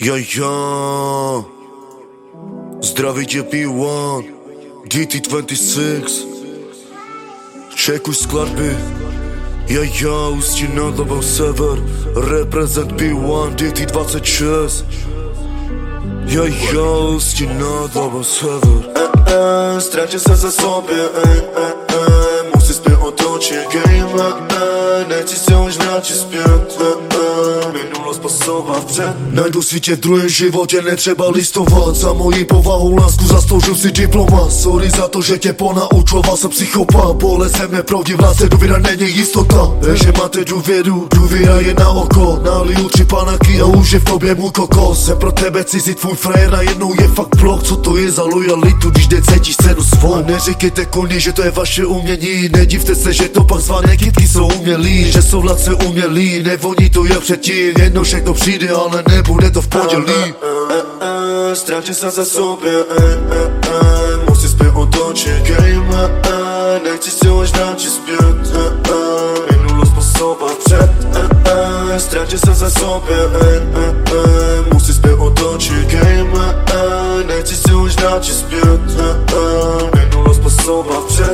Ja, zdraví tě P1, DT26. Čekuj skladby. Ja, Ústí nad Labou Sever, reprezent P1, DT26. Ja, Ústí nad Labou Sever. Ztratil se za sobě, musí zpět otočit game, nechci se už vrátit zpět, minulost posouvat vpřed. Najdu si tě v druhém životě, netřeba listovat. Za moji povahu lásku zasloužil si diploma. Sorry za to, že tě ponaučoval, jsem psychopat. Bolest se mě proudivá, se důvěra není jistota. Že máte důvěru, důvěra je na oko. Naliju 3 panaky a už je v tobě můj kokos. Jsem pro tebe cizí, tvůj frajer najednou je fakt blok. Co to je za lojalitu, když necítíš cenu svou? A neříkejte koni, že to je vaše umění. Nedivte se, že to pak zvané kytky jsou umělí. Že jsou vladce umělí, nevoní to jak předtím. Jedno všechno přijde, ale nebude to v pondělí. Ztratil se za sobě, musí zpět otočit game, nechci se už vrátit zpět, minulost posouvat vpřed. Ztratil se za sobě, musí zpět otočit game, nechci se už vrátit zpět, minulost posouvat vpřed.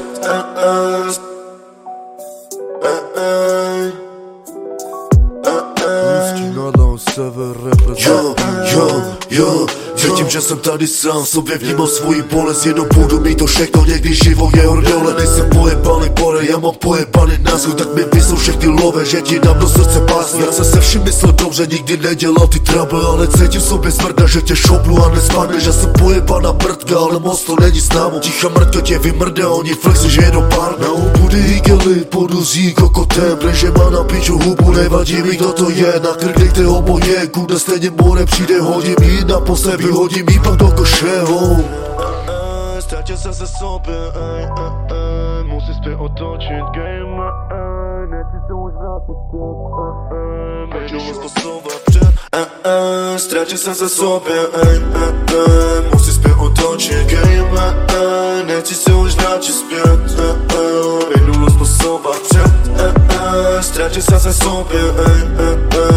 Sever reprezent. Jo, cítím, že jsem tady sám, sobě vnímám svoji bolest, jenom budu mít to všechno, někdy život je hordole. Nejsem pojebaný pore, já mám pojebaný názor, tak mi myslou všechny love, že ti dám do srdce pásně. Já jsem se všim myslel dobře, nikdy nedělal ty trouble, ale cítím sobě smrda, že tě šoplu a nespadne, že jsem pojebaná mrtka, ale moc to není známo. Ticha mrtka tě vymrde, oni flexi, že jedou pár. Na hubu igely, poduzí kokotem, že má na piču hubu, nevadí mi kdo to je, na krk dejte oboje, kuda stejně more přijde, hodím jí naposled, vyhodím jí pak do koše. Ztratil se za sobě, musí zpět otočit game, nechci se už vrátit zpět, minulost posouvat před. Ztratil se za sobě, musí zpět otočit game, nechci se už vrátit zpět, minulost posouvat před. Ztratil se za sobě,